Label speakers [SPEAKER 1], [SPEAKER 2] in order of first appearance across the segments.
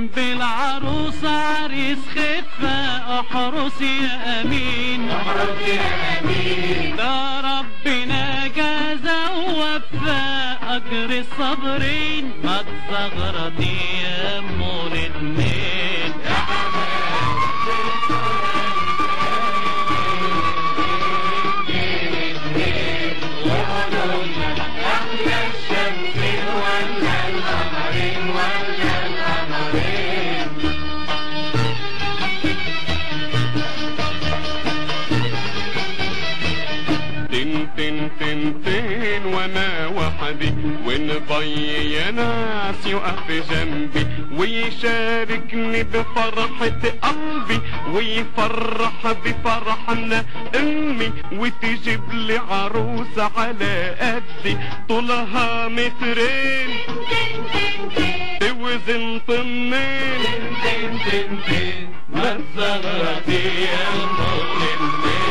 [SPEAKER 1] جنب العروسة عريس خفة، احرس يا امين احرس يا امين، ده ربنا جازى ووفى اجر الصابرين، ما تزغرطي يا ام الاتنين يا
[SPEAKER 2] تنتين وانا وحدي، ونضي يا ناس يقف جنبي ويشاركني بفرحة قلبي، ويفرح بفرحنا امي، وتجيب لي عروسة على قدي طولها مترين توزن طنين،
[SPEAKER 1] ما تزغرطي يا ام الاتنين.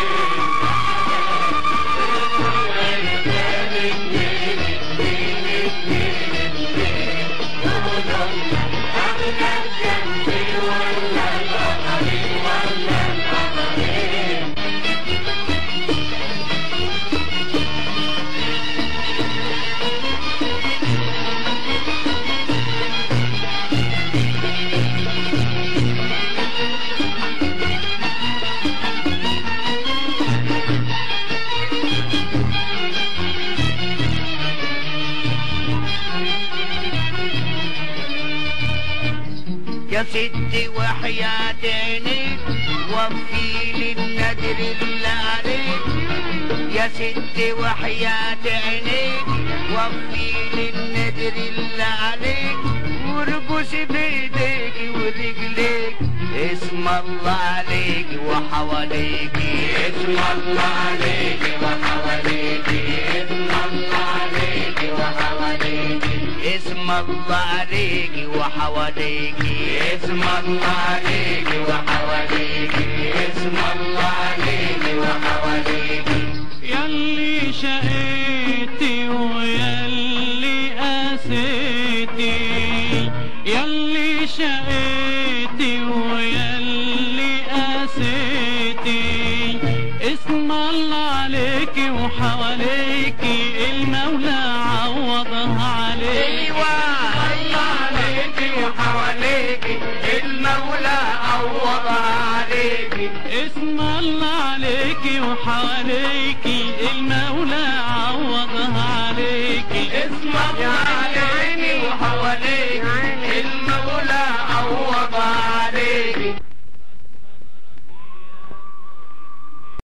[SPEAKER 3] يا ستي وحياة عينيك وفي لي النذر اللي عليك، يا ستي وحياة عينيك وفي لي النذر اللي عليك، وارقصي بايديك ورجليك اسم الله عليك وحواليك، اسم الله عليك وحواليك، اسم الله عليك وحواليك، اسم الله عليك وحواليك، اسم الله عليك وحواليك، اسم الله عليك وحواليك.
[SPEAKER 1] ياللي شقيتي وياللي قاسيتي، ياللي شقيتي وياللي قاسيتي، اسم الله عليكي وحواليكي، المولى عوضها عليكي.
[SPEAKER 3] الله عليكي وحواليكي، المولى عوضها عليكي،
[SPEAKER 1] اسم الله عليكي وحواليكي، المولى